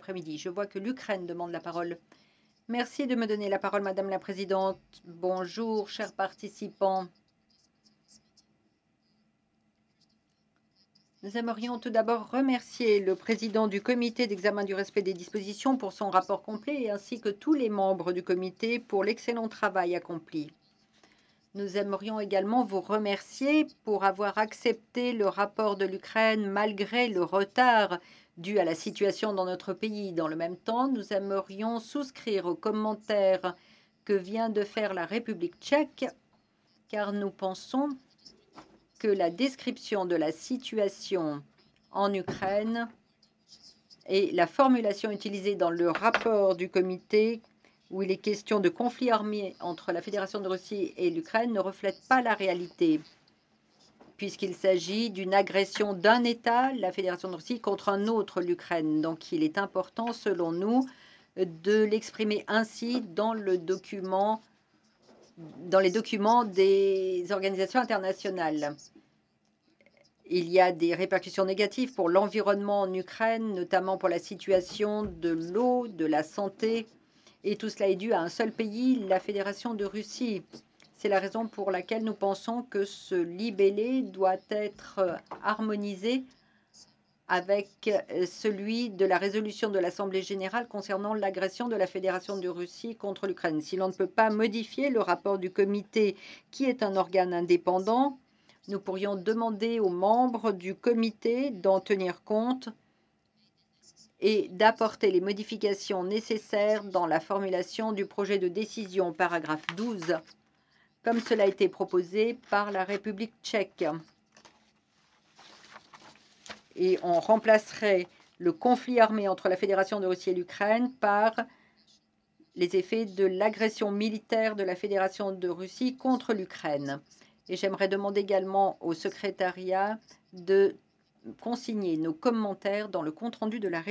après-midi. Je vois que l'Ukraine demande la parole. Merci de me donner la parole, Madame la Présidente. Bonjour, chers participants. Nous aimerions tout d'abord remercier le président du comité d'examen du respect des dispositions pour son rapport complet ainsi que tous les membres du comité pour l'excellent travail accompli. Nous aimerions également vous remercier pour avoir accepté le rapport de l'Ukraine malgré le retard dû à la situation dans notre pays. Dans le même temps, nous aimerions souscrire aux commentaires que vient de faire la République tchèque, car nous pensons que la description de la situation en Ukraine et la formulation utilisée dans le rapport du comité où il est question de conflit armé entre la Fédération de Russie et l'Ukraine ne reflètent pas la réalité, puisqu'il s'agit d'une agression d'un État, la Fédération de Russie, contre un autre, l'Ukraine. Donc il est important, selon nous, de l'exprimer ainsi dans le document, dans les documents des organisations internationales. Il y a des répercussions négatives pour l'environnement en Ukraine, notamment pour la situation de l'eau, de la santé, et tout cela est dû à un seul pays, la Fédération de Russie. C'est la raison pour laquelle nous pensons que ce libellé doit être harmonisé avec celui de la résolution de l'Assemblée générale concernant l'agression de la Fédération de Russie contre l'Ukraine. Si l'on ne peut pas modifier le rapport du comité, qui est un organe indépendant, nous pourrions demander aux membres du comité d'en tenir compte et d'apporter les modifications nécessaires dans la formulation du projet de décision, paragraphe 12, comme cela a été proposé par la République tchèque. Et on remplacerait le conflit armé entre la Fédération de Russie et l'Ukraine par les effets de l'agression militaire de la Fédération de Russie contre l'Ukraine. Et j'aimerais demander également au secrétariat de consigner nos commentaires dans le compte-rendu de la